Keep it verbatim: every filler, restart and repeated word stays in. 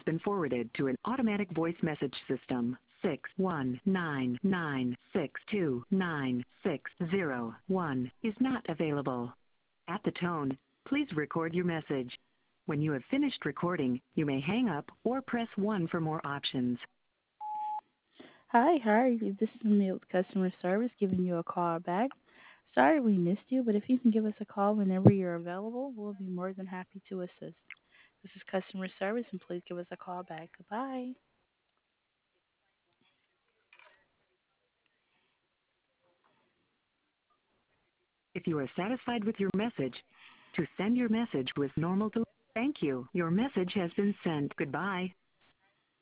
been forwarded to an automatic voice message system. six one nine nine six two nine six zero one is not available. At the tone, please record your message. When you have finished recording, you may hang up or press one for more options. Hi, how are you? This is Emil with customer service giving you a call back. Sorry we missed you, but if you can give us a call whenever you're available, we'll be more than happy to assist. This is customer service, and please give us a call back. Goodbye. If you are satisfied with your message, to send your message with normal delivery, thank you. Your message has been sent. Goodbye.